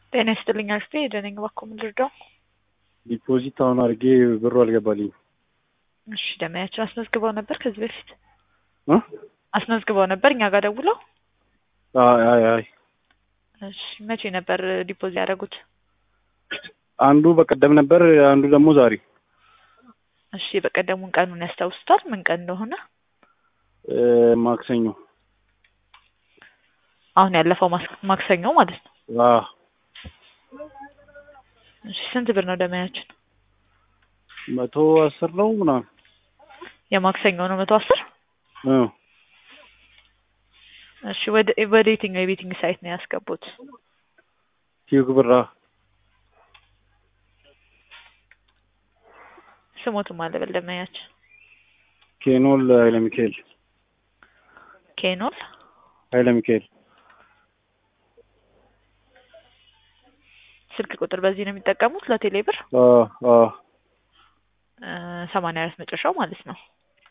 ጤና ይስጥልኝ አክስቴ ደነኝ ባኮ ምንድርዳው ዲፖዚት አሁን አድርጌ ብሩ አልገባልኝ። እሺ ደመያቸው አስመዝግበው ነበር ከዚህ በፊት አስመዝግበው ነበር እኛ ጋር ደውለው? አይ እሺ መቼ ነበር ዲፖዚት ያደረጉት? አንዱ በቀደም ነበር፣ አንዱ ደግሞ ዛሬ። እሺ በቀደሙን ቀኑን ያስታውሱታል ምን ቀን እንደሆነ? ማክሰኞ። አሁን ያለፈው ማክሰኞ ማለት ነው? እሺ ስንት ብር ነው ደመያችን? 110 ነው ምናምን። የማክሰኞ ነው 110? እሺ ወደ የትኛው የቤቲንግ ሳይት ነው ያስገቡት? ኪዩክ ብራ። ስሞቱ ማለት በደመያችን? ኬኖል ኃይለ ሚካኤል። ኬኖል ኃይለ ሚካኤል። ስልክ ቁጥር በዚህ ነው የሚጠቀሙት ለቴሌ ብር? 84 መጨረሻው ማለት ነው?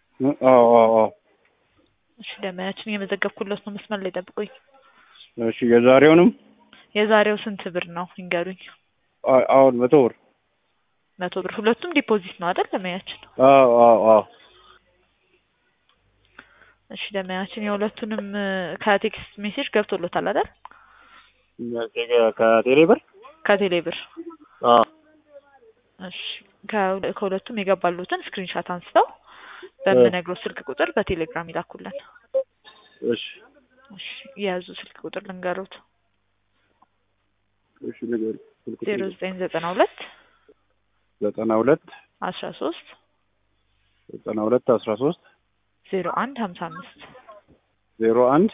እሺ ደመያችን የመዘገብኩለት ነው። መስመር ላይ ጠብቁኝ። እሺ የዛሬው ስንት ብር ነው ይንገሩኝ? አሁን 100 ብር። 100 ብር። ሁለቱም ዲፖዚት ነው አይደል ደመያችን? እሺ ደመያችን የሁለቱንም ከቴክስት ሜሴጅ ገብቶሎታል አይደል? ከቴሌ ብር እሺ ከሁለቱም የገባሉትን ስክሪንሻት አንስተው በመነግረው ስልክ ቁጥር በቴሌግራም ይላኩልን። እሺ ያዙ ስልክ ቁጥር ልንገሩት። እሺ ነገር 0992 13 01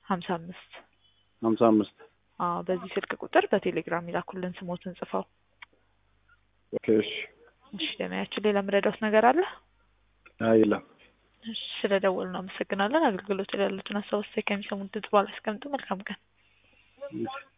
55 በዚህ ስልክ ቁጥር በቴሌግራም ይላኩልን ስሞትን ጽፈው። እሺ ደመያችን ሌላ ምረዳውት ነገር አለ? የለም። እሺ ስለደወልን አመሰግናለን። አገልግሎት ላይ ያሉትን ሀሳብ ከሚሰሙት ድምጽ ባላስቀምጡ መልካም ቀን።